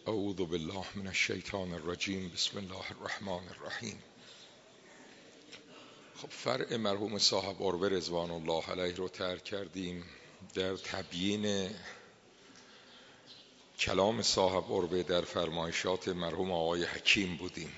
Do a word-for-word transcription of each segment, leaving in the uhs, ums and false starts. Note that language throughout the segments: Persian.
اعوذ بالله من الشیطان الرجیم. بسم الله الرحمن الرحیم. خب فرع مرحوم صاحب قربه رضوان الله علیه رو ترک کردیم. در تبیین کلام صاحب قربه در فرمایشات مرحوم آقای حکیم بودیم.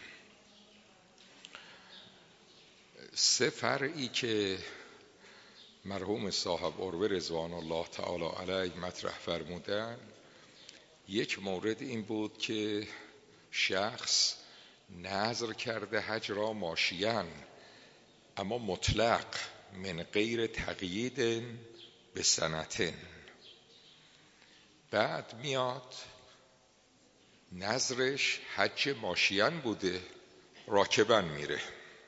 سه فرعی که مرحوم صاحب قربه رضوان الله تعالی علیه مطرح فرمودن، یک مورد این بود که شخص نذر کرده حج را ماشیاً اما مطلق من غیر تقیید به سنتین. بعد میاد نذرش حج ماشیاً بوده، راکباً میره.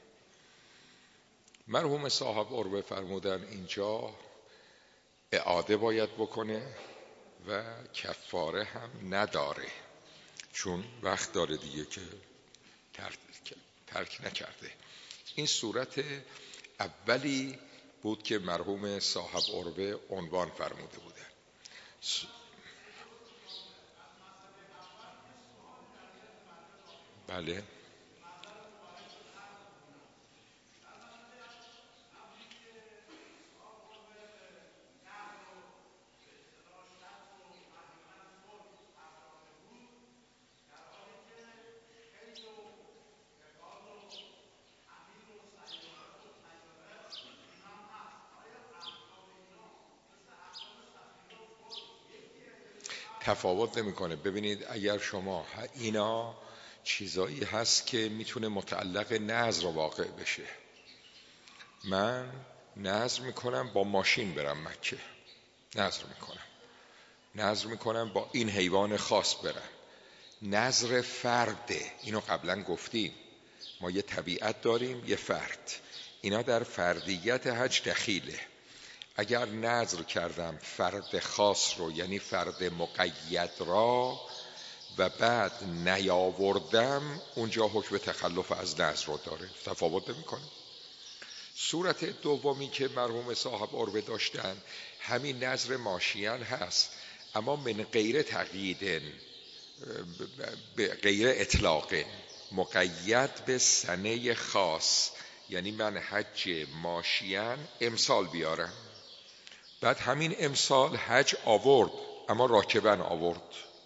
مرحوم صاحب قربه فرمودن اینجا اعاده باید بکنه و کفاره هم نداره، چون وقت داره دیگه که ترک, ترک نکرده. این صورت اولی بود که مرحوم صاحب قربه عنوان فرموده بودن. بله تفاوت نمیکنه. ببینید اگر شما اینا چیزایی هست که میتونه متعلق نذر واقع بشه. من نذر میکنم با ماشین برم مکه، نذر میکنم نذر میکنم با این حیوان خاص برم. نذر فرده، اینو قبلا گفتیم، ما یه طبیعت داریم یه فرد، اینا در فردیت حج دخیله. اگر نذر کردم فرد خاص رو، یعنی فرد مقید را، و بعد نیاوردم، اونجا حکم تخلف از نذر رو داره، تفاوت نمی‌کنه. صورت دومی که مرحوم صاحب قربه داشتن همین نذر ماشیان هست، اما من غیر تقیید، غیر اطلاق، مقید به سنه خاص. یعنی من حج ماشیان امسال بیارم، بعد همین امسال حج آورد اما راکباً آورد.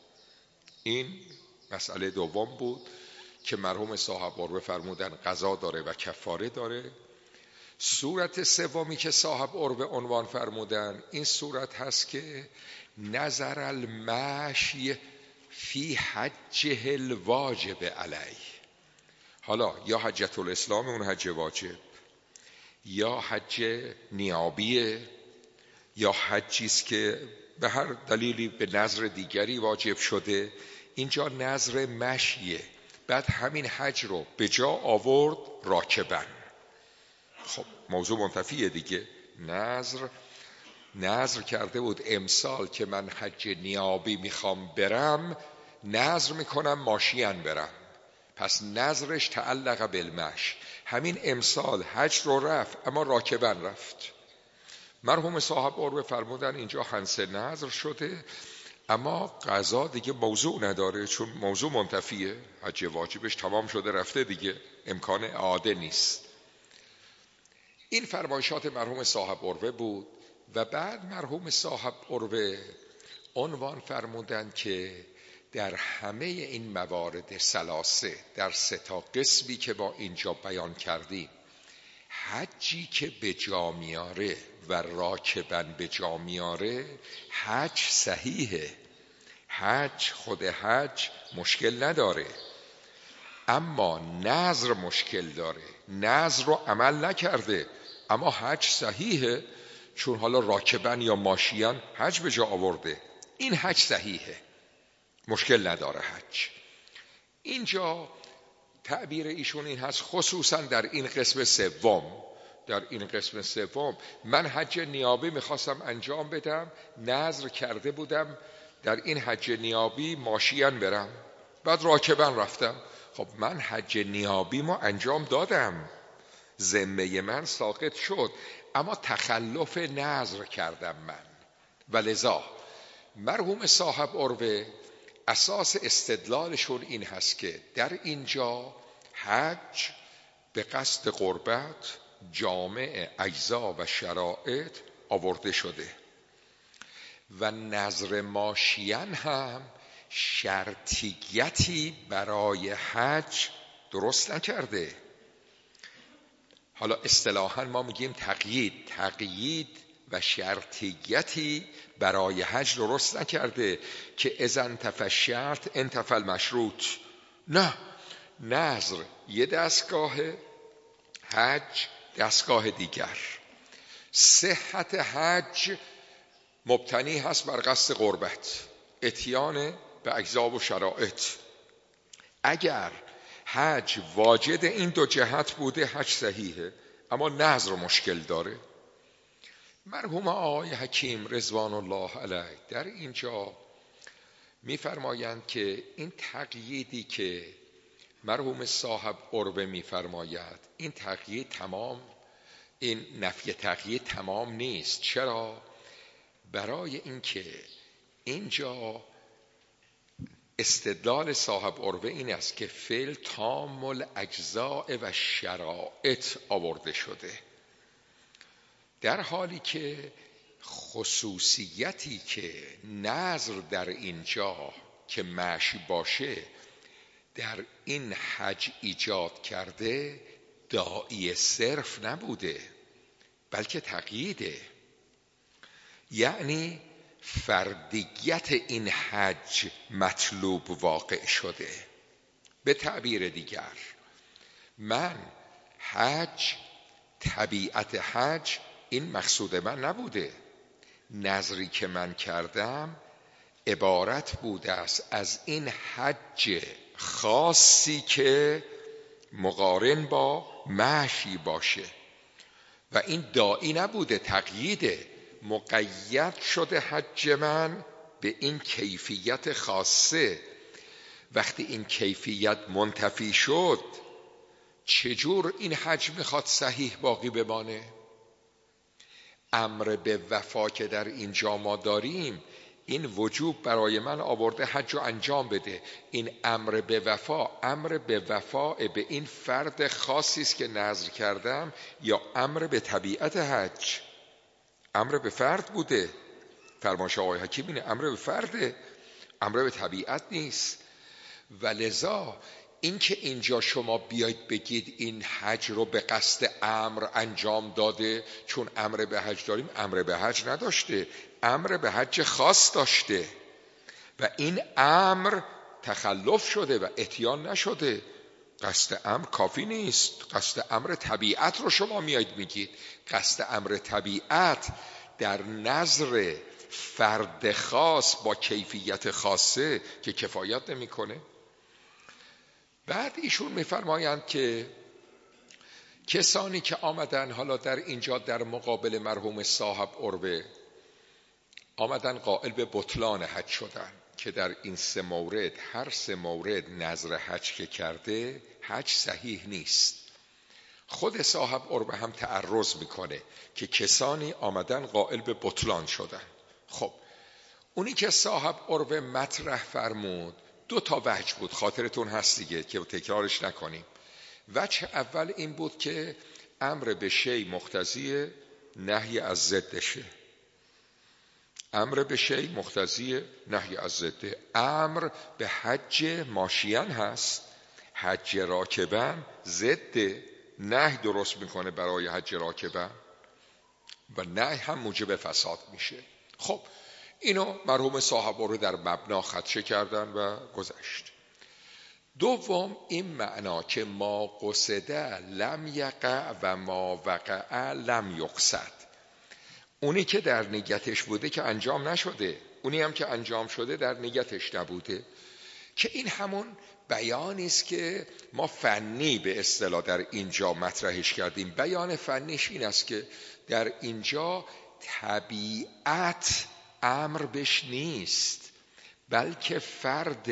این مسئله دوم بود که مرحوم صاحب قربه فرمودن قضا داره و کفاره داره. صورت سومی که صاحب قربه عنوان فرمودن این صورت هست که نظر المشی فی حجه الواجب علیه. حالا یا حجة الاسلام، اون حج واجب، یا حج نیابیه، یا حجیست که به هر دلیلی به نذر دیگری واجب شده. اینجا نذر مشیه، بعد همین حج رو به جا آورد راکباً. خب موضوع منتفیه دیگه. نذر نذر کرده بود امسال که من حج نیابی میخوام برم، نذر میکنم ماشیان برم، پس نذرش تعلق بالمش. همین امسال حج رو رفت اما راکباً رفت. مرحوم صاحب قربه فرمودن اینجا حنس نذر شده، اما قضا دیگه موضوع نداره، چون موضوع منتفیه، حج واجبش تمام شده رفته دیگه، امکان اعاده نیست. این فرمایشات مرحوم صاحب قربه بود. و بعد مرحوم صاحب قربه عنوان فرمودن که در همه این موارد ثلاثه، در سه تا قسمی که با اینجا بیان کردیم، حجی که به جا میاره و راکباً به جا میاره حج صحیحه، حج خود حج مشکل نداره، اما نذر مشکل داره. نذر رو عمل نکرده اما حج صحیحه، چون حالا راکباً یا ماشیاً حج به جا آورده، این حج صحیحه، مشکل نداره حج. اینجا تعبیر ایشون این هست، خصوصا در این قسم سوم، در این قسم سوم من حج نیابی میخواستم انجام بدم، نذر کرده بودم در این حج نیابی ماشیان برم، بعد راکباً رفتم. خب من حج نیابی ما انجام دادم، ذمه من ساقط شد، اما تخلف نذر کردم من. ولذا مرحوم صاحب قربه اساس استدلالشون این هست که در اینجا حج به قصد قربت جامع اجزا و شرایط آورده شده و نذر ماشیان هم شرطیتی برای حج درست نکرده. حالا اصطلاحاً ما میگیم تقیید تقیید و شرطیتی برای حج درست نکرده که اذا انتفى الشرط انتفى المشروط. نه، نذر یه دستگاه، حج دستگاه دیگر. صحت حج مبتنی هست بر قصد قربت، اتیان به اجزا و شرایط. اگر حج واجد این دو جهت بوده حج صحیحه، اما نذر مشکل داره. مرحوم آقای حکیم رضوان الله علیه در اینجا میفرمایند که این تقییدی که مرحوم صاحب عروه میفرماید، این تقیید تمام، این نفی تقیید تمام نیست. چرا؟ برای اینکه اینجا استدلال صاحب عروه این است که فعل تام الاجزاء و شرایط آورده شده، در حالی که خصوصیتی که نذر در اینجا که مشی باشه در این حج ایجاد کرده داعی صرف نبوده بلکه تقییده. یعنی فردیت این حج مطلوب واقع شده. به تعبیر دیگر، من حج، طبیعت حج این مقصود من نبوده. نذری که من کردم عبارت بوده است از این حج خاصی که مقارن با مشی باشه و این داعی نبوده، تقییده. مقید شده حج من به این کیفیت خاصه. وقتی این کیفیت منتفی شد چجور این حج میخواد صحیح باقی بمانه؟ امر به وفا که در اینجا ما داریم، این وجوب برای من آورده حج رو انجام بده. این امر به وفا، امر به وفا به این فرد خاصی است که نذر کردم یا امر به طبیعت حج؟ امر به فرد بوده. فرمایش آقای حکیم اینه، امر به فرده، امر به طبیعت نیست. و لذا این که اینجا شما بیاید بگید این حج رو به قصد امر انجام داده، چون امر به حج داریم، امر به حج نداشته، امر به حج خاص داشته و این امر تخلف شده و اتیان نشده. قصد امر کافی نیست، قصد امر طبیعت رو شما میایید میگید. قصد امر طبیعت در نظر فرد خاص با کیفیت خاصه که کفایت نمیکنه. بعد ایشون میفرمایند که کسانی که آمدن حالا در اینجا در مقابل مرحوم صاحب عروه آمدن قائل به بطلان حج شدن که در این سه مورد، هر سه مورد نذر حج که کرده حج صحیح نیست. خود صاحب عروه هم تعرض میکنه که کسانی آمدن قائل به بطلان شدن. خب اونی که صاحب عروه مطرح فرمود دو تا وجه بود، خاطرتون هست دیگه که تکرارش نکنیم. وجه اول این بود که امر به شی مقتضی نهی از ضدشه. امر به شی مقتضی نهی از ضده. امر به حج ماشیان هست، حج راکبن ضد نهی درست میکنه برای حج راکبن و نهی هم موجب فساد میشه. خب اینو مرحوم صاحب رو در مبنا خدشه کردن و گذشت. دوم این معنا که ما قصده لم یقع و ما وقع لم یقصد، اونی که در نیتش بوده که انجام نشده، اونی هم که انجام شده در نیتش نبوده، که این همون بیانی است که ما فنی به اصطلاح در اینجا مطرحش کردیم. بیان فنیش این است که در اینجا طبیعت امر بش نیست، بلکه فرد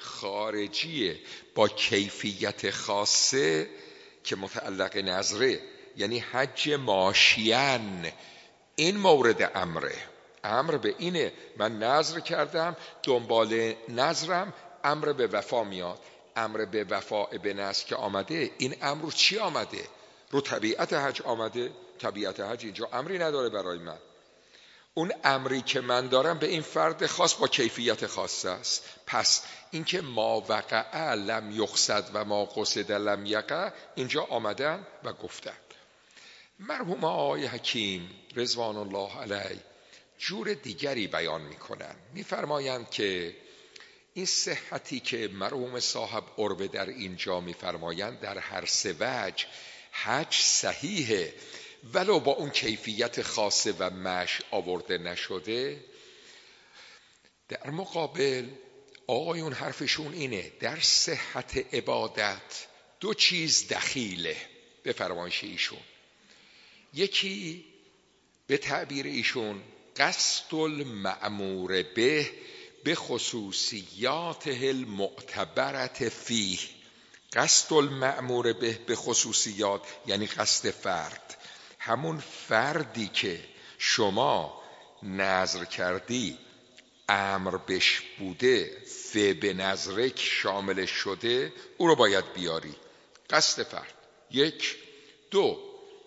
خارجی با کیفیت خاصه که متعلق نظره، یعنی حج ماشیان، این مورد امره. امر به اینه، من نذر کردم، دنبال نذرم امر به وفا میاد. امر به وفا به نذر که آمده، این امر رو چی آمده؟ رو طبیعت حج آمده. طبیعت حج اینجا امری نداره برای من. اون امری که من دارم به این فرد خاص با کیفیت خاص است. پس اینکه ما وقع لم یقصد و ما قصد لم یقع اینجا آمدن و گفتن. مرحوم آقای حکیم رضوان الله علیه جور دیگری بیان میکنن، میفرمایند که این صحتی که مرحوم صاحب عربه در اینجا میفرمایند در هر سه وجه حج صحیحه، ولو با اون کیفیت خاصه و مش آورده نشده. در مقابل آقایون حرفشون اینه در صحت عبادت دو چیز دخیله به فرمایش ایشون. یکی به تعبیر ایشون قصد المأمور به به خصوصیاته المعتبرت فیه. قصد المأمور به به خصوصیات یعنی قصد فرد، همون فردی که شما نذر کردی امر بش بوده ف به نذرک شامل شده، او رو باید بیاری. قصد فرد یک. دو،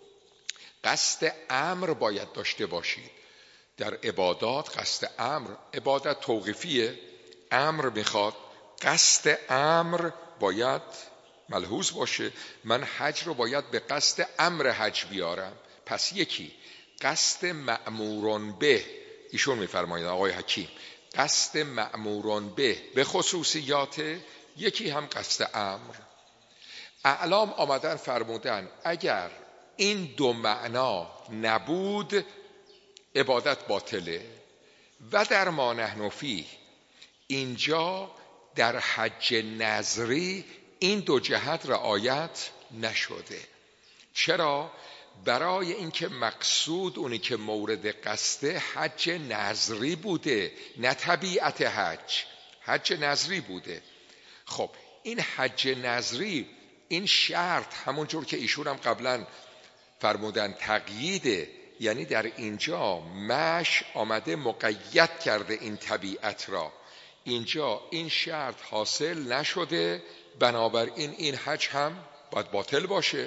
قصد امر باید داشته باشید. در عبادات قصد امر، عبادت توقیفیه، امر میخواد، قصد امر باید ملحوظ باشه. من حج رو باید به قصد امر حج بیارم. پس یکی قصد مأمورون به، ایشون میفرمایند آقای حکیم قصد مأمورون به به خصوصیات، یکی هم قصد امر. اعلام آمدن فرمودن اگر این دو معنا نبود عبادت باطله. و در ما نحن فیه اینجا در حج نظری این دو جهت رعایت نشده. چرا؟ برای اینکه مقصود اونی که مورد قصد حج نظری بوده، نه طبیعت حج. حج نظری بوده. خب این حج نظری این شرط همونجور که ایشون هم قبلا فرمودن تقییده، یعنی در اینجا مش آمده مقید کرده این طبیعت را، اینجا این شرط حاصل نشده، بنابراین این حج هم باید باطل باشه.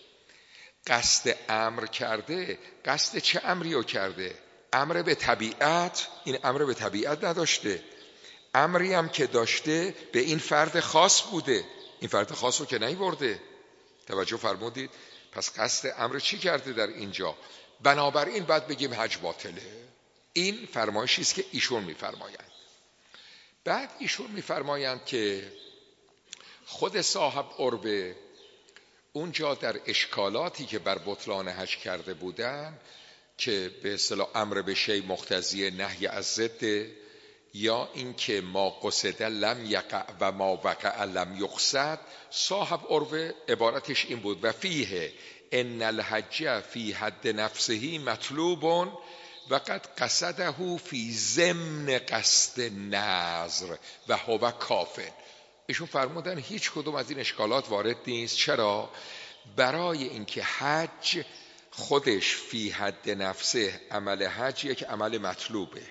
قصد امر کرده، قصد چه امری رو کرده؟ امر به طبیعت، این امر به طبیعت نداشته. امری هم که داشته به این فرد خاص بوده، این فرد خاص رو که نیورده. توجه فرمودید؟ پس قصد امر چی کرده در اینجا؟ بنابراین باید بگیم حج باطله. این فرمایشی است که ایشون میفرمایند. بعد ایشون میفرمایند که خود صاحب عربه اونجا در اشکالاتی که بر بطلان حج کرده بودن که به اصطلاح امر به شی مقتضی نهی از ضد، یا اینکه ما قصد لم یقع و ما وقع لم یقصد، صاحب عربه عبارتش این بود و فیه ان الحج فی حد نفسه مطلوب و قد قصده فی ضمن قصد نذر و هو کافر. ایشون فرمودن هیچ کدوم از این اشکالات وارد نیست. چرا؟ برای اینکه حج خودش فی حد نفسه، عمل حج یک عمل مطلوبه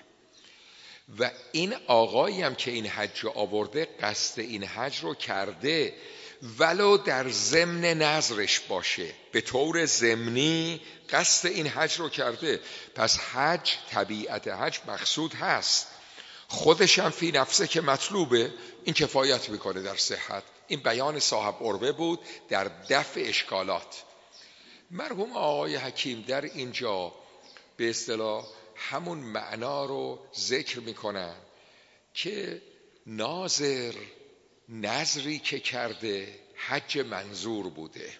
و این آقایی هم که این حج رو آورده قصد این حج رو کرده، ولو در ضمن نذرش باشه، به طور ضمنی قصد این حج رو کرده. پس حج، طبیعت حج مقصود هست، خودش هم فی نفسه که مطلوبه، این کفایت میکنه در صحت. این بیان صاحب عربه بود در دفع اشکالات. مرحوم آقای حکیم در اینجا به اصطلاح همون معنا رو ذکر میکنن که ناظر نظری که کرده حج منظور بوده،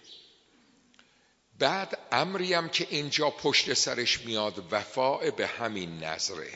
بعد امری هم که اینجا پشت سرش میاد وفاء به همین نظره.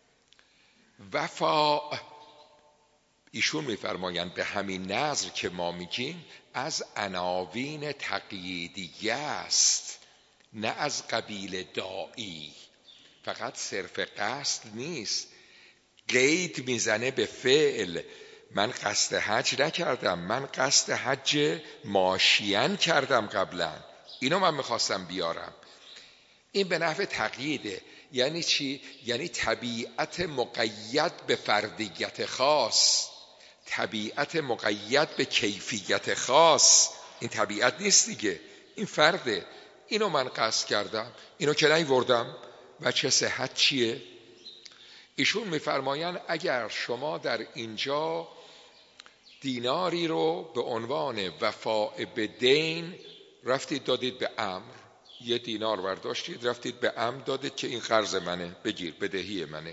وفاء ایشون میفرمایند به همین نظر که ما میگیم از عناوین تقییدیه است، نه از قبیل داعی. فقط صرف قصد نیست، قید میزنه به فعل. من قصد حج نکردم، من قصد حج ماشیان کردم قبلا، اینو من میخواستم بیارم. این به نحو تقییده، یعنی چی؟ یعنی طبیعت مقید به فردیت خاص، طبیعت مقید به کیفیت خاص. این طبیعت نیست دیگه، این فرده. اینو من قصد کردم، اینو که نیوردم. و چه صحت چیه؟ ایشون میفرماین اگر شما در اینجا دیناری رو به عنوان وفاء به دین رفتید دادید به امر، یه دینار برداشتید رفتید به امر دادید که این قرض منه، بگیر، بدهی منه،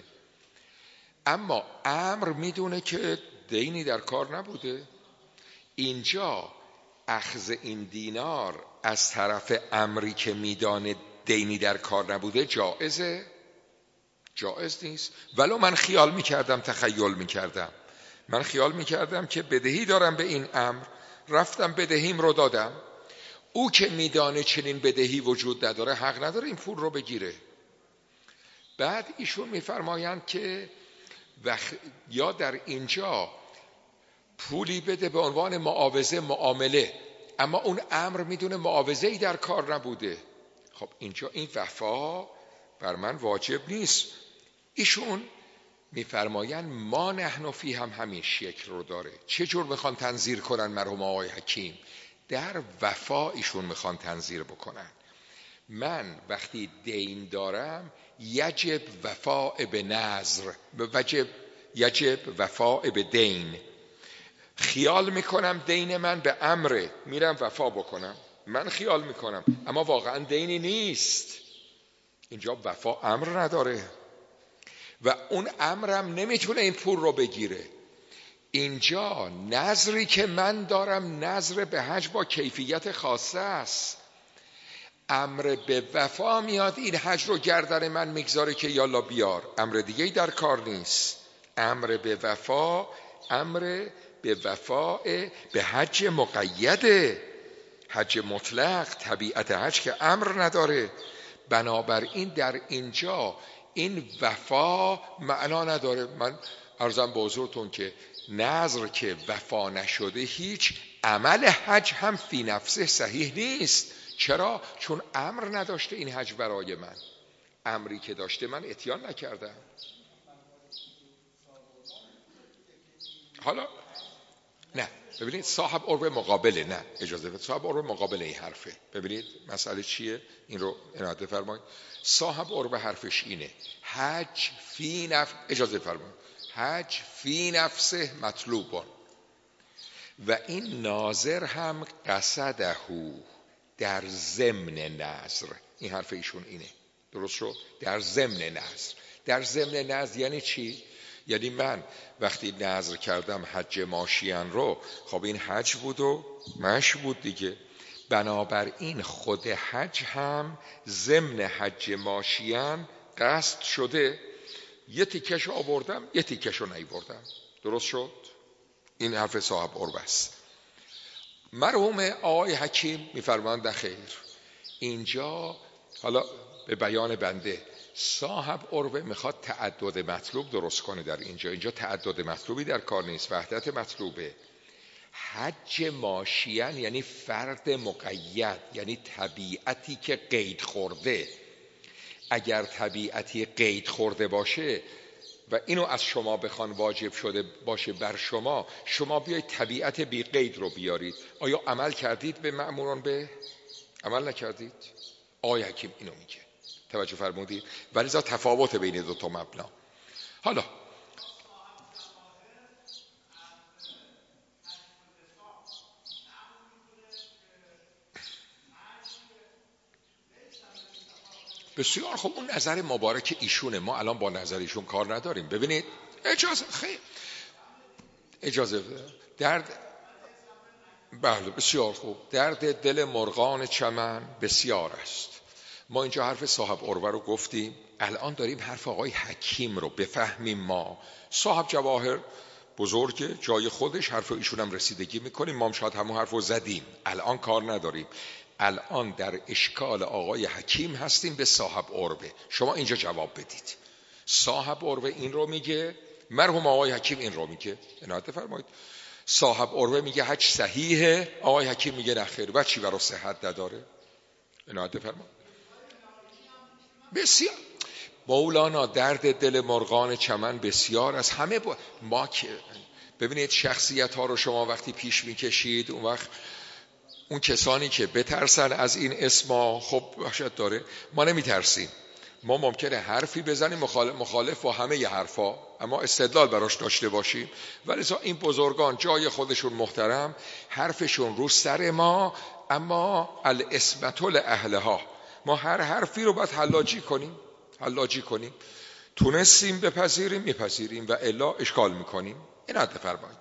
اما امر میدونه که دینی در کار نبوده. اینجا اخذ این دینار از طرف امری که میدانه دینی در کار نبوده جائزه؟ جائز نیست. ولو من خیال میکردم، تخیل میکردم، من خیال میکردم که بدهی دارم به این امر، رفتم بدهیم رو دادم، او که میدانه چنین بدهی وجود نداره حق نداره این پول رو بگیره. بعد ایشون میفرمایند که وخ... یا در اینجا پولی بده به عنوان معاوضه معامله، اما اون امر میدونه معاوضه ای در کار نبوده. خب اینجا این وفا بر من واجب نیست. ایشون میفرمایند ما نحن فی هم همین شکل رو داره. چه جور میخوان تنظیر کنن مرحوم آقای حکیم؟ در وفا ایشون میخوان تنظیر بکنن. من وقتی دین دارم یجب وفاء به نذر، وجب یجب وفاء به دین. خیال میکنم دین من به امره، میرم وفا بکنم، من خیال میکنم، اما واقعا دینی نیست. اینجا وفا امر نداره و اون امرم نمیتونه این پول رو بگیره. اینجا نظری که من دارم نظر به حج با کیفیت خاصه است. امر به وفا میاد این حج رو گردن من میگذاره که یالا بیار، امر دیگه در کار نیست. امر به وفا امر به وفا به حج مقیده، حج مطلق، طبیعت حج که امر نداره. بنابراین در اینجا این وفا معنا نداره. من عرضم به حضورتون که نظر که وفا نشده هیچ عمل حج هم فی نفسه صحیح نیست. چرا؟ چون امر نداشته این حج برای من، امری که داشته من اتیان نکردم. حالا نه ببینید صاحب عرب مقابله، نه اجازه بدید، صاحب عرب مقابله این حرفه. ببینید مسئله چیه، این رو عنایت بفرمایید. صاحب عرب حرفش اینه حج فی نفس، اجازه فرمایید، حج فی نفسه مطلوبان و این ناظر هم قصده در ضمن نظر. این حرف ایشون اینه، درست شد؟ در ضمن نظر. در ضمن نظر یعنی چی؟ یعنی من وقتی نظر کردم حج ماشیان رو، خب این حج بود و مش بود دیگه، بنابراین خود حج هم ضمن حج ماشیان قصد شده. یه تیکش آوردم یه تیکش رو نیوردم، درست شد؟ این حرف صاحب عرب است. مرحوم آقای حکیم میفرمایند خیر، اینجا حالا به بیان بنده صاحب عربه میخواد تعدد مطلوب درست کنه. در اینجا اینجا تعدد مطلوبی در کار نیست، وحدت مطلوبه. حج ماشیان یعنی فرد مقید، یعنی طبیعتی که قید خورده. اگر طبیعتی قید خورده باشه و اینو از شما بخوان واجب شده باشه بر شما، شما بیایید طبیعت بی قید رو بیارید. آیا عمل کردید به مأموران به؟ عمل نکردید. آقای حکیم اینو میگه، توجه فرمودید؟ ولی ذا تفاوت بین دو تا مبنا. حالا بسیار خب، اون نظر مبارک ایشونه، ما الان با نظر ایشون کار نداریم. ببینید اجازه خیلی اجازه درد بله بسیار خوب، درد دل مرغان چمن بسیار است. ما اینجا حرف صاحب عروه رو گفتیم، الان داریم حرف آقای حکیم رو بفهمیم. ما صاحب جواهر بزرگه، جای خودش، حرف ایشون هم رسیدگی میکنیم، ما هم شاید همون حرف رو زدیم، الان کار نداریم. الان در اشکال آقای حکیم هستیم به صاحب عروه. شما اینجا جواب بدید. صاحب عروه این رو میگه، مرحوم آقای حکیم این رو میگه. عنایت فرمایید. صاحب عروه میگه حج صحیحه، آقای حکیم میگه نخیر، و چی برای صحت نداره. عنایت فرمایید. بسیار مولانا درد دل مرغان چمن بسیار از همه با... ما که ببینید شخصیت ها رو شما وقتی پیش میکشید، اون وقت اون کسانی که بترسن از این اسما، خب وحشت داره. ما نمیترسیم، ما ممکنه حرفی بزنیم مخالف, مخالف با همه ی حرفا، اما استدلال براش داشته باشیم. ولی این بزرگان جای خودشون محترم، حرفشون رو سر ما، اما الاسمت لاهلها. ما هر حرفی رو باید حلاجی کنیم حلاجی کنیم تونستیم بپذیریم میپذیریم و الا اشکال میکنیم. این حد فرمایید.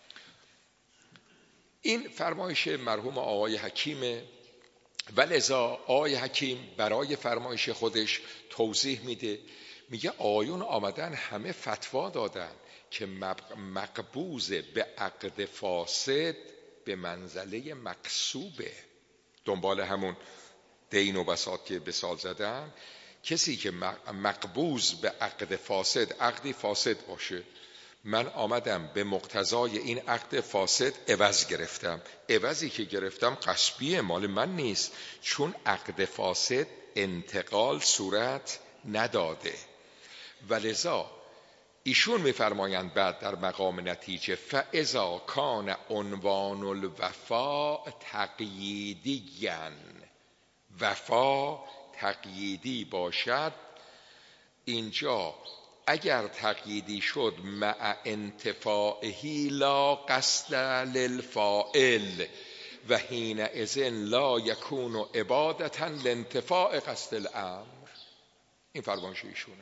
این فرمایش مرحوم آقای حکیمه و لذا آقای حکیم برای فرمایش خودش توضیح میده، میگه آیون آمدن همه فتوا دادن که مقبوض به عقد فاسد به منزله مقصوبه. دنبال همون دین و بساط که به سال زدن، کسی که مقبوض به عقد فاسد، عقدی فاسد باشه، من آمدم به مقتضای این عقد فاسد عوض گرفتم، عوضی که گرفتم غصبیه، مال من نیست، چون عقد فاسد انتقال صورت نداده. ولذا ایشون میفرمایند بعد در مقام نتیجه فاذا کان عنوان الوفا تقییدیاً، وفا تقییدی باشد، اینجا اگر تقییدی شد مع انتفاعه لا قصد للفاعل و حینئذ لا یکون عبادة لانتفاع قصد الامر. این فرمایش ایشونه.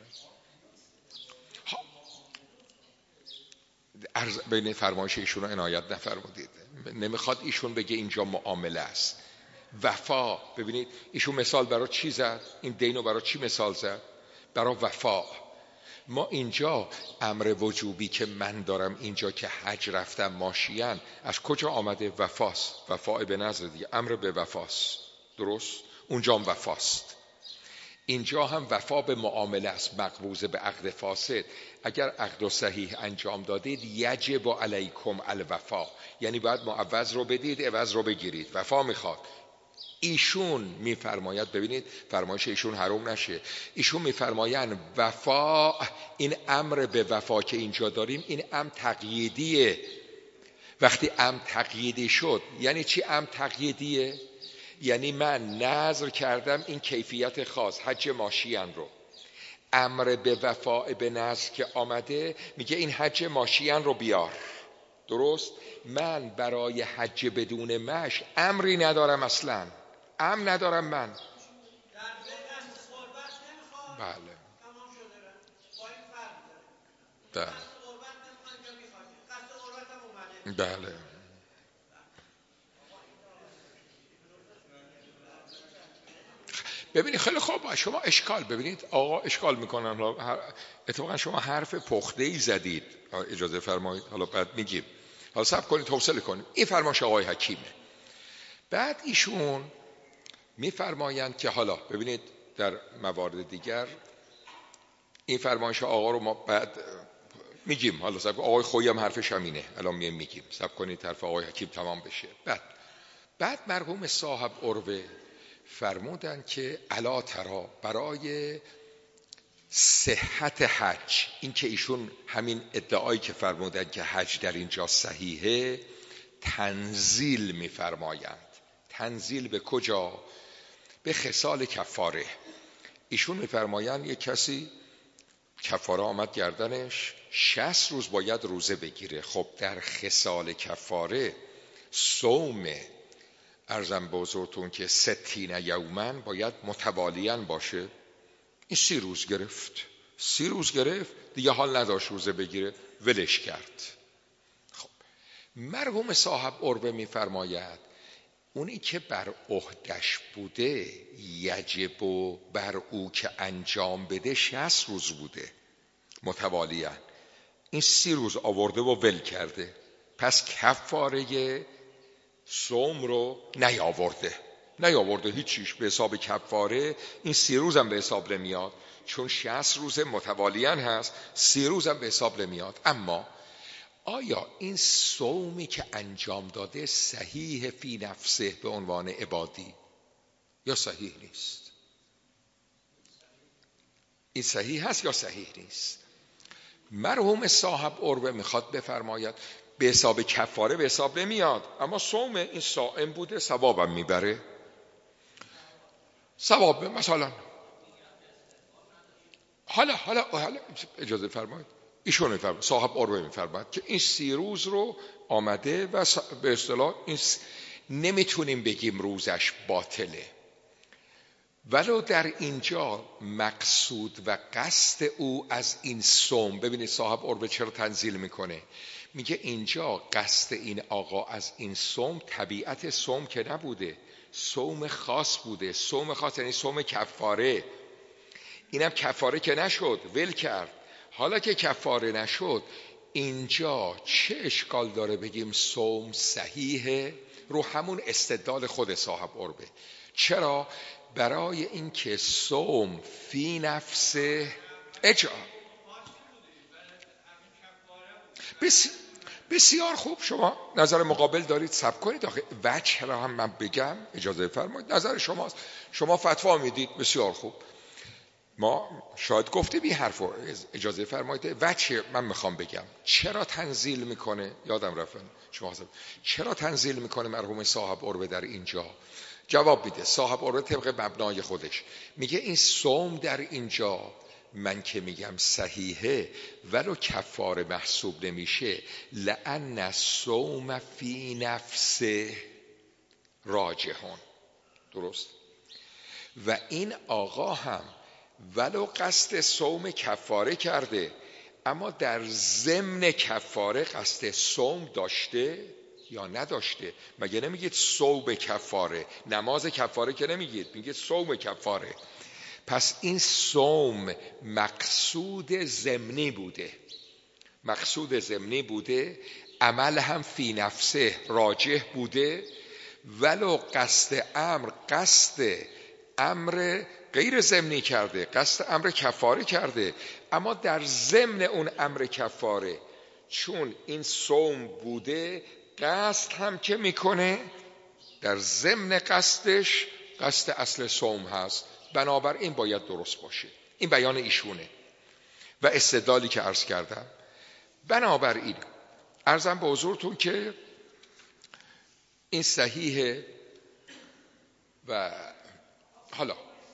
بین فرمایش ایشون رو عنایت نفرمودید، نمیخواد ایشون بگه اینجا معامله است. وفا، ببینید ایشون مثال برای چی زد؟ این دینو برای چی مثال زد؟ برای وفا. ما اینجا امر وجوبی که من دارم اینجا که حج رفتم ماشیان، از کجا آمده؟ وفاست. وفا به نظر دیگه امر به وفاست، درست؟ اونجا هم وفاست، اینجا هم وفا به معامله است، مقبوض به عقد فاسد. اگر عقد صحیح انجام دادید یجب علیکم الوفا، یعنی باید معوض رو بدید عوض رو بگیرید، وفا میخواد. ایشون میفرماید، ببینید فرمایش ایشون حرام نشه، ایشون میفرمایند وفا، این امر به وفا که اینجا داریم این امر تقییدیه. وقتی امر تقییدی شد یعنی چی؟ امر تقییدیه یعنی من نذر کردم این کیفیت خاص حج ماشیان رو، امر به وفا به نذر که آمده میگه این حج ماشیان رو بیار، درست؟ من برای حج بدون مش امری ندارم، اصلا امر ندارم من. بله بله بله ببینید خیلی خوب، شما اشکال، ببینید آقا اشکال میکنن، اتفاقا شما حرف پخته ای زدید، اجازه فرمایید حالا بعد میگیم، حالا صبر کنید حوصله کنید. این فرمایش آقای حکیمه. بعد ایشون میفرمایند که حالا ببینید در موارد دیگر این فرمایش آقا رو ما بعد میگیم، حالا صبر آقای خویی هم حرفش همینه، الان میگیم میگیم صبر کنید حرف آقای حکیم تمام بشه. بعد بعد مرحوم صاحب عروه فرمودن که الا ترا، برای صحت حج، این که ایشون همین ادعایی که فرمودن که حج در اینجا صحیحه، تنزیل میفرمایند. تنزیل به کجا؟ به خصال کفاره. ایشون میفرمایند یک کسی کفاره آمد گردنش، شصت روز باید روزه بگیره. خب در خصال کفاره صوم ارزم به حضورتون که ستین یومن باید متوالیاً باشه. این سی روز گرفت سی روز گرفت دیگه حال نداشت روزه بگیره، ولش کرد. خب مرحوم صاحب عروه میفرماید اونی که بر عهدش بوده یجب و بر او که انجام بده شصت روز بوده متوالیاً، این سی روز آورده و ول کرده، پس کفاره صوم رو نیاورده نیاورده هیچیش به حساب کفاره. این سی روز هم به حساب نمیاد چون شصت روز متوالیاً هست، سی روز هم به حساب نمیاد. اما آیا این صومی که انجام داده صحیح فی نفسه به عنوان عبادی یا صحیح نیست؟ این صحیح هست یا صحیح نیست؟ مرحوم صاحب عربه میخواد بفرماید به حساب کفاره به حساب نمیاد، اما صوم این صائم بوده ثوابم میبره. ثواب مثلا حالا حالا حالا اجازه فرمایید، ایشون میفرماید، صاحب عربه میفرماید که این سی روز رو آمده و به اصطلاح این س... نمیتونیم بگیم روزش باطله، ولو در اینجا مقصود و قصد او از این صوم، ببینید صاحب عربه چرا تنزیل میکنه، میگه اینجا قصد این آقا از این صوم طبیعت صوم که نبوده، صوم خاص بوده. صوم خاص یعنی صوم کفاره، اینم کفاره که نشد ول کرد. حالا که کفاره نشد اینجا چه اشکال داره بگیم صوم صحیحه؟ رو همون استدلال خود صاحب عربه. چرا؟ برای اینکه صوم فی نفسه اجا بس... بسیار خوب، شما نظر مقابل دارید، صبر کنید آخه وجه را هم من بگم، اجازه فرمایید، نظر شماست، شما فتوا میدید، بسیار خوب. ما شاید گفته بی حرف، اجازه فرمایید وجه من میخوام بگم چرا تنزیل میکنه، یادم رفتن شما حساب. چرا تنزیل میکنه مرحوم صاحب عربه در اینجا؟ جواب میده صاحب عربه طبق مبنای خودش، میگه این صوم در اینجا من که میگم صحیحه ولو کفاره محسوب نمیشه، لأن الصوم فی نفسه راجحون، درست؟ و این آقا هم ولو قصد صوم کفاره کرده اما در ضمن کفاره قصد صوم داشته یا نداشته؟ مگه نمیگید صوم کفاره، نماز کفاره که نمیگید، میگید صوم کفاره. پس این صوم مقصود ضمنی بوده، مقصود ضمنی بوده، عمل هم فی نفسه راجح بوده، ولو قصد امر قصد امر غیر ضمنی کرده، قصد امر کفاره کرده، اما در ضمن اون امر کفاره چون این صوم بوده قصد هم که میکنه در ضمن قصدش قصد اصل صوم هست، بنابراین باید درست باشه. این بیان ایشونه و استدلالی که عرض کردم. بنابراین عرضم به حضورتون که این صحیحه و حالا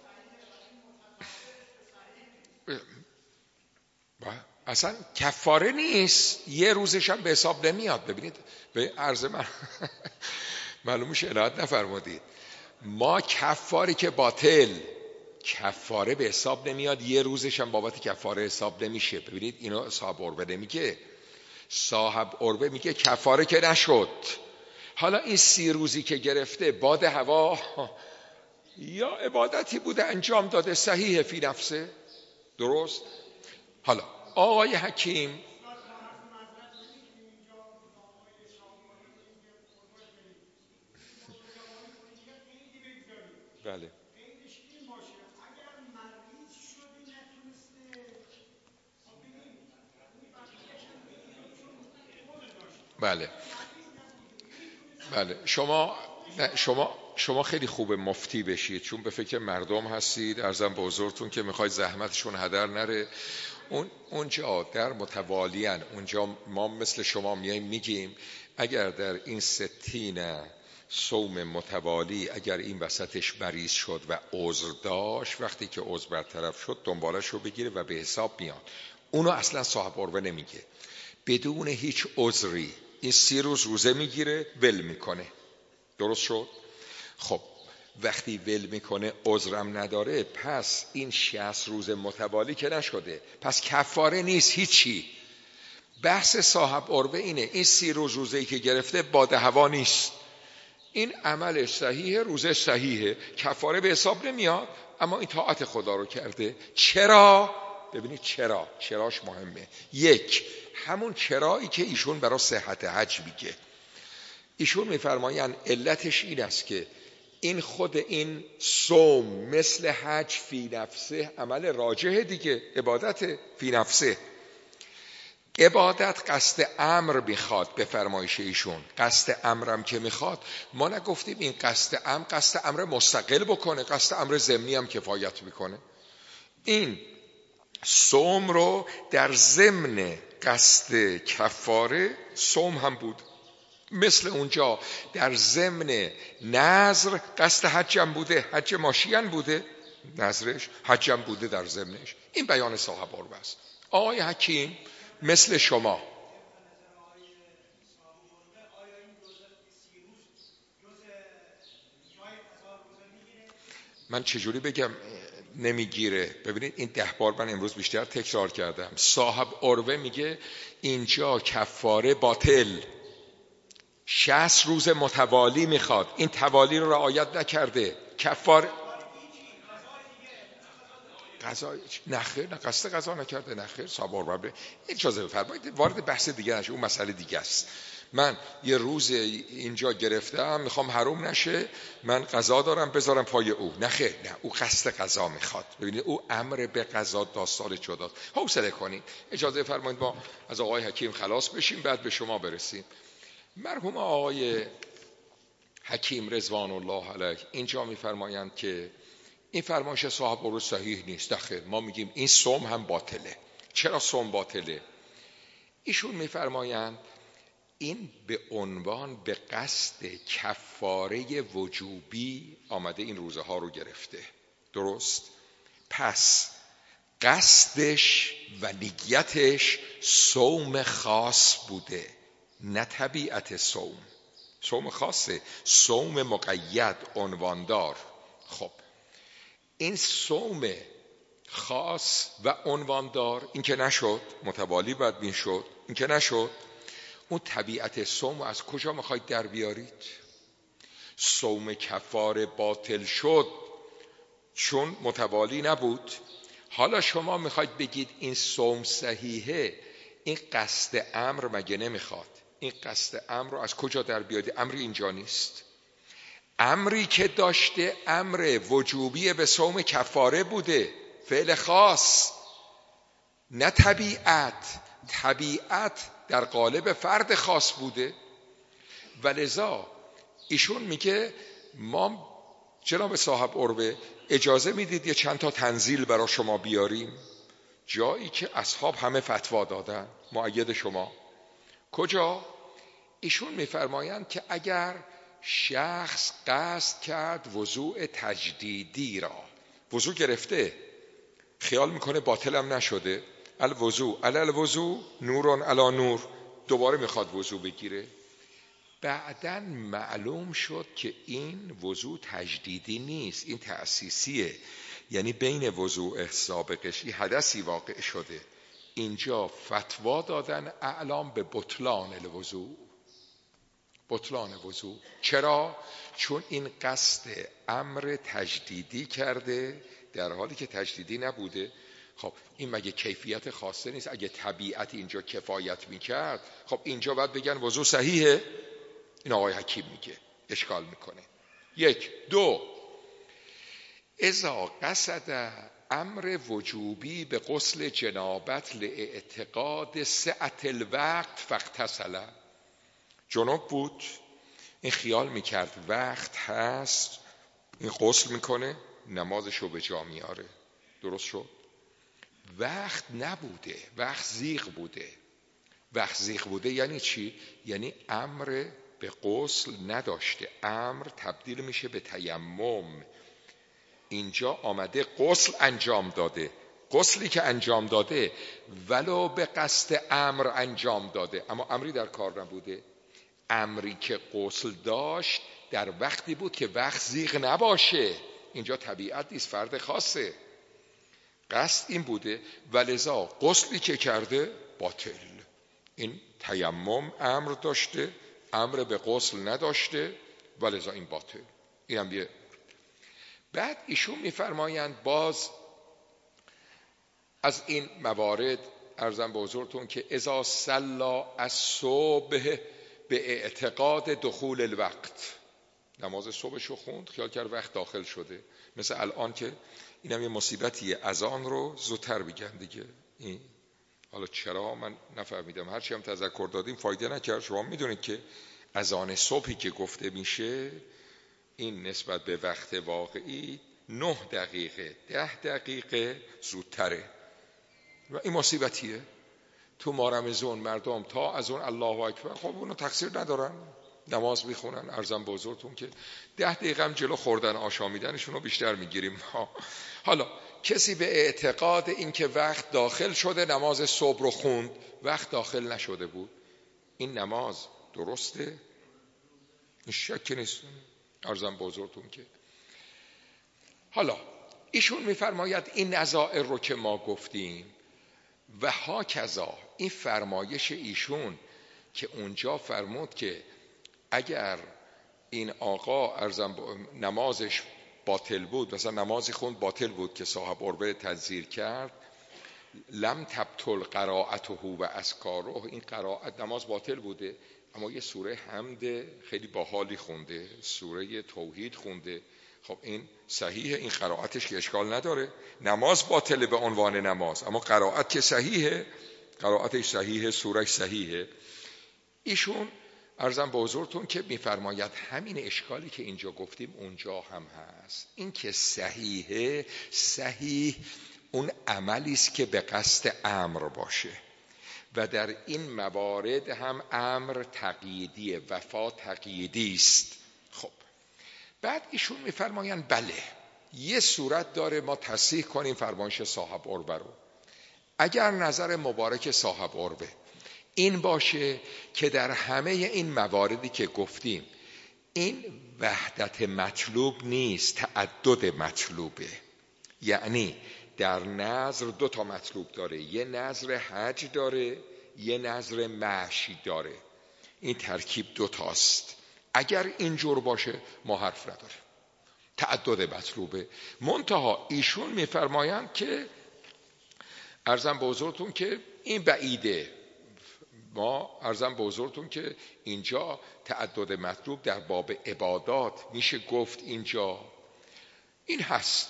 اصلا کفاره نیست، یه روزش هم به حساب نمیاد. ببینید به عرض من معلوم میشه عنایت نفرمودید، ما کفاره که باطل، کفاره به حساب نمیاد، یه روزش هم بابت کفاره حساب نمیشه. ببینید اینو صاحب عربه نمیگه، صاحب عربه میگه کفاره که نشد. حالا این سی روزی که گرفته باد هوا یا عبادتی بوده انجام داده، صحیح فی نفسه، درست؟ حالا آقای حکیم بله بله بله شما شما شما خیلی خوب مفتی بشید، چون به فکر مردم هستید. عرضم به حضورتون که میخواید زحمتشون هدر نره. اون اونجا در متوالیان اونجا ما مثل شما میایم میگیم اگر در این ستین صوم متوالی اگر این وسطش مریض شد و عذر داشت، وقتی که عذر برطرف شد دنبالش رو بگیره و به حساب میاد. اونو اصلا صاحب عربه نمیگه، بدون هیچ عذری این سی روز روزه میگیره ول میکنه، درست شد؟ خب وقتی ول میکنه عذرم نداره، پس این شصت روز متوالی که نشده، پس کفاره نیست هیچی. بحث صاحب عربه اینه این سی روز روزه‌ای که گرفته باد هوا نیست، این عمل صحیحه، روزه صحیحه، کفاره به حساب نمیاد، اما این طاعت خدا رو کرده. چرا؟ ببینید چرا، چراش مهمه. یک، همون چرایی که ایشون برای صحت حج میگه. ایشون میفرمایند علتش این است که این خود این صوم مثل حج فی نفسه عمل راجحه دیگه، عبادت فی نفسه. عبادت قصد امر میخواد، به فرمایش ایشون قصد امرم که میخواد، ما نگفتیم این قصد امر قصد امر مستقل بکنه، قصد امر ضمنی هم کفایت میکنه. این صوم رو در ضمن قصد کفاره صوم هم بود، مثل اونجا در ضمن نذر قصد حجم بوده، حج ماشیان بوده نذرش، حجم بوده در ضمنش. این بیان صاحب عربه است. آقای حکیم مثل شما من چجوری بگم نمیگیره؟ ببینید این ده بار من امروز بیشتر تکرار کردم. صاحب عروه میگه اینجا کفاره باطل، شصت روز متوالی میخواد، این توالی رو رعایت نکرده، کفاره قضا نخیر، نه قصد قضا نکرده، نخیر. صاحب عروه اجازه بفرمایید وارد بحث دیگه نشه، اون مسئله دیگه است. من یه روز اینجا گرفتم میخوام حروم نشه، من قضا دارم بذارم پای او، نه خیر، نه او قصد قضا میخواد. ببینید او امر به قضا داستان جداست. حوصله کنید، اجازه فرمایید ما از آقای حکیم خلاص بشیم بعد به شما برسیم. مرحوم آقای حکیم رضوان الله علیه اینجا میفرمایند که این فرمایش صاحب عروه صحیح نیست. نه خیر، ما میگیم این صوم هم باطله. چرا صوم باطله؟ ایشون میفرمایند این به عنوان به قصد کفاره وجوبی آمده این روزه ها رو گرفته، درست؟ پس قصدش و نیتش صوم خاص بوده، نه طبیعت صوم. صوم خاصه، صوم مقید عنواندار. خب این صوم خاص و عنواندار این که نشد، متوالی باید می شد، این که نشد، اون طبیعت صوم از کجا میخواید در بیارید؟ صوم کفاره باطل شد چون متوالی نبود. حالا شما میخواید بگید این صوم صحیحه، این قصد امر مگه نمیخواد؟ این قصد امر رو از کجا در بیارید؟ امری اینجا نیست. امری که داشته امر وجوبی به صوم کفاره بوده، فعل خاص، نه طبیعت. طبیعت در قالب فرد خاص بوده. ولذا ایشون میگه ما جناب صاحب عروه اجازه میدید یه چند تا تنزیل برای شما بیاریم، جایی که اصحاب همه فتوا دادن مؤید شما. کجا؟ ایشون میفرمایند که اگر شخص قصد کرد وضوء تجدیدی را، وضوء گرفته خیال میکنه باطلم نشده، الوضوء علی الوضوء نورون علی نور، دوباره میخواد وضوء بگیره، بعدن معلوم شد که این وضوء تجدیدی نیست، این تأسیسیه، یعنی بین وضوء سابقش حدثی واقع شده. اینجا فتوا دادن اعلام به بطلان الوضوء، بطلان وضوء. چرا؟ چون این قصد امر تجدیدی کرده در حالی که تجدیدی نبوده. خب این مگه کیفیت خاصه نیست؟ اگه طبیعت اینجا کفایت میکرد خب اینجا باید بگن وضوء صحیحه. این آقای حکیم میگه اشکال میکنه. یک. دو، اذا قصد امر وجوبی به غسل جنابت لاعتقاد سعة الوقت فاغتسل، جنوب بود، این خیال میکرد وقت هست، این غسل میکنه نمازشو به جا میاره، درست شد. وقت نبوده، وقت زیغ بوده. وقت زیغ بوده یعنی چی؟ یعنی امر به غسل نداشته، امر تبدیل میشه به تیمم. اینجا آمده غسل انجام داده، غسلی که انجام داده ولو به قصد امر انجام داده اما امری در کار نبوده. امری که غسل داشت در وقتی بود که وقت زیغ نباشه، اینجا طبیعت نیست، فرد خاصه، قصد این بوده. ولذا غسلی که کرده باطل. این تیمم امر داشته، امر به غسل نداشته، ولذا این باطل. اینم یه. بعد ایشون میفرمایند باز از این موارد عرضم به حضورتون که اذا صلی الصبح به اعتقاد دخول الوقت، نماز صبحشو خوند خیال کرد وقت داخل شده، مثل الان که اینم یه مصیبتیه، اذان رو زودتر بگن دیگه. این حالا چرا من نفهمیدم، هرچی هم تذکر دادیم فایده نکرد. شما میدونید که اذان صبحی که گفته میشه این نسبت به وقت واقعی نه دقیقه ده دقیقه زودتره. و این مصیبتیه. تو ما رمضان مردم تا از اون الله اکبر، خب اونو تقصیر ندارن، نماز میخونن. عرضم به حضورتون که ده دقیقه هم جلو خوردن آشامیدنشون رو بیشتر میگیریم. حالا کسی به اعتقاد این که وقت داخل شده نماز صبح رو خوند، وقت داخل نشده بود، این نماز درسته؟ این شک نیست. عرضم به حضورتون که حالا ایشون میفرماید این نظائر رو که ما گفتیم و ها کذا، این فرمایش ایشون که اونجا فرمود که اگر این آقا ارزم نمازش باطل بود، مثلا نمازی خوند باطل بود که صاحب عربه تنزیر کرد، لم تبطل قرائته و اذکاره، این قرائت نماز باطل بوده اما یه سوره حمد خیلی باحالی خونده، سوره توحید خونده، خب این صحیحه، این قرائتش که اشکال نداره. نماز باطله به عنوان نماز اما قرائت که صحیحه، قرائتش صحیحه، سورهش صحیحه. ایشون عرضم به حضورتون که میفرماید همین اشکالی که اینجا گفتیم اونجا هم هست. این که صحیحه، صحیح اون عملی است که به قصد امر باشه و در این موارد هم امر تقییدیه، وفا تقییدی است. خب بعد ایشون میفرمایند بله یه صورت داره ما تصحیح کنیم فرمایش صاحب عربه رو. اگر نظر مبارک صاحب عربه این باشه که در همه این مواردی که گفتیم این وحدت مطلوب نیست، تعدد مطلوبه، یعنی در نظر دو تا مطلوب داره، یه نظر حج داره یه نظر مشی داره، این ترکیب دو تاست. اگر اینجور باشه ما حرف نداره، تعدد مطلوبه. منتها ایشون میفرمایند که عرضم به حضورتون که این بعیده، ما عرضم به حضورتون که اینجا تعدد مطلوب در باب عبادات میشه گفت اینجا این هست.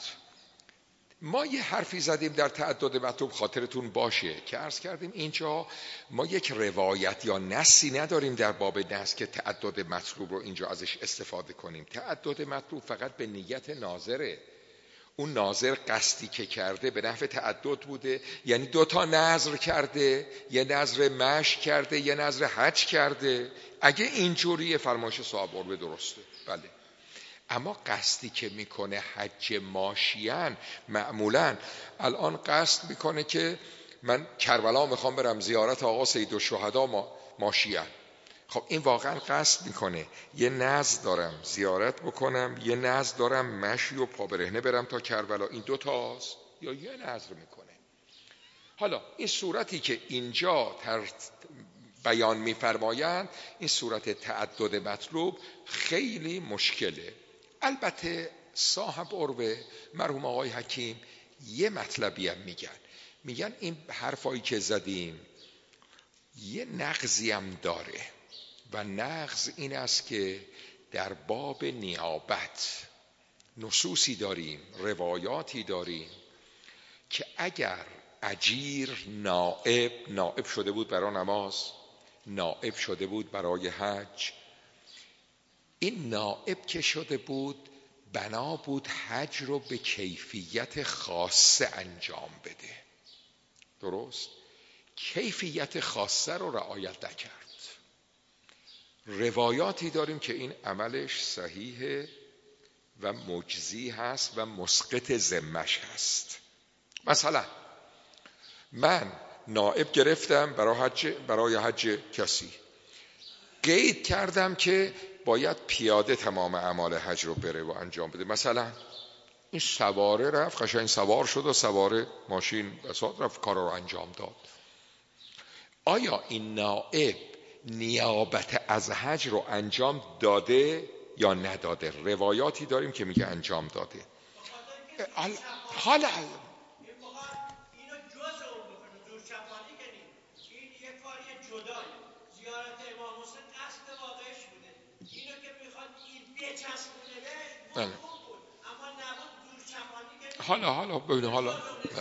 ما یه حرفی زدیم در تعدد مطلوب خاطرتون باشه که عرض کردیم اینجا ما یک روایت یا نصی نداریم در باب نص که تعدد مطلوب رو اینجا ازش استفاده کنیم. تعدد مطلوب فقط به نیت ناظره، اون ناظر قصدی که کرده به نفع تعدد بوده، یعنی دوتا نظر کرده، یه نظر مشی کرده یه نظر حج کرده. اگه اینجوری فرمایش صاحب عربه درسته بله. اما قصدی که میکنه حج ماشیان، معمولا الان قصد میکنه که من کربلا میخوام برم زیارت آقا سیدالشهدا ما ماشیان، خب این واقعا قصد میکنه یه نذر دارم زیارت بکنم، یه نذر دارم مشی و پا برهنه برم تا کربلا، این دو تاست یا یه نذر میکنه. حالا این صورتی که اینجا تر بیان میفرمایند این صورت تعدد مطلوب خیلی مشکله. البته صاحب عربه مرحوم آقای حکیم یه مطلبی هم میگن، میگن این حرفایی که زدیم یه نقضی هم داره و نقض این است که در باب نیابت نصوصی داریم، روایاتی داریم که اگر اجیر نائب نائب شده بود برای نماز، نائب شده بود برای حج، این نائب که شده بود بنا بود حج رو به کیفیت خاصه انجام بده، درست؟ کیفیت خاصه رو رعایت نکرد. روایاتی داریم که این عملش صحیحه و مجزی هست و مسقط ذمش هست. مثلا من نائب گرفتم برای حج، برای حج کسی قید کردم که باید پیاده تمام اعمال حج رو بره و انجام بده. مثلا این سواره رفت قشنگ سوار شد و سواره ماشین بساط رفت کار رو انجام داد. آیا این نائب نیابت از حج رو انجام داده یا نداده؟ روایاتی داریم که میگه انجام داده. حالا حالا حالا ببین حالا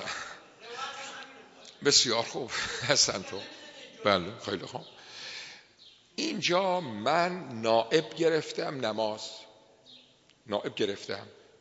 بسیار خوب هستن تو. بله خیلی خوب. اینجا من نائب گرفتم نماز، نائب گرفتم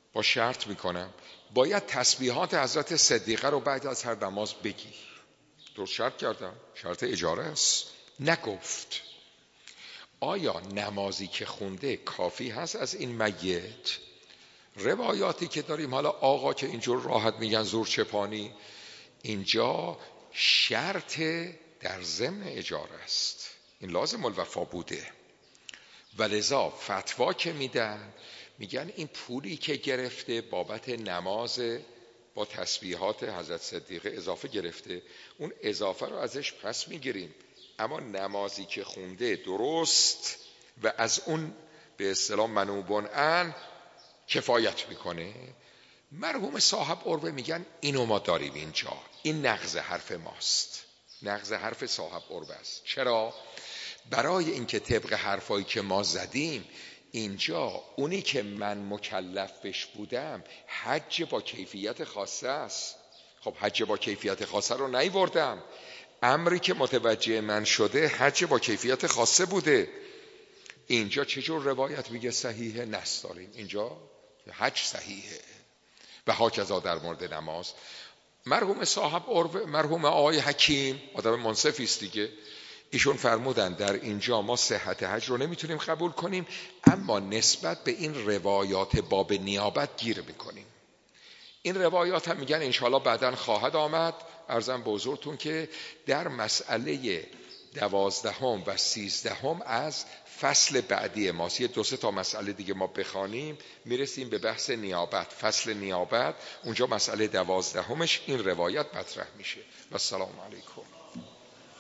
با شرط میکنم باید تسبیحات حضرت صدیقه رو بعد از هر نماز بگی. درست شرط کردم، شرط اجاره است. نگفت آیا نمازی که خونده کافی هست از این میت؟ روایاتی که داریم، حالا آقا که اینجور راحت میگن زور چپانی، اینجا شرط در ضمن اجاره است، این لازم الوفا بوده. ولذا فتوا که میدن میگن این پولی که گرفته بابت نماز با تسبیحات حضرت صدیقه اضافه گرفته، اون اضافه رو ازش پس میگیریم، اما نمازی که خونده درست و از اون به اصطلاح منوبون ان کفایت میکنه. مرحوم صاحب عروه میگن اینو ما داریم اینجا، این نقض حرف ماست، نقض حرف صاحب عروه است. چرا؟ برای اینکه طبق حرفایی که ما زدیم اینجا اونی که من مکلف بش بودم حج با کیفیت خاصه است. خب حج با کیفیت خاصه رو نیوردم، امری که متوجه من شده حج با کیفیت خاصه بوده. اینجا چجور روایت میگه صحیحه؟ نص داریم اینجا حج صحیحه. و هاکذا در مورد نماز مرحوم صاحب عروه، مرحوم آقای حکیم آدم منصفی است دیگه، ایشون فرمودن در اینجا ما صحت حج رو نمیتونیم قبول کنیم، اما نسبت به این روایات باب نیابت گیر میکنیم. این روایات هم میگن انشاءالله بعداً خواهد آمد. عرضم به حضورتون که در مسئله دوازدهم و سیزدهم از فصل بعدی ماست، یه دو سه تا مسئله دیگه ما بخوانیم میرسیم به بحث نیابت، فصل نیابت، اونجا مسئله دوازدهمش این روایت مطرح میشه. و السلام علیکم.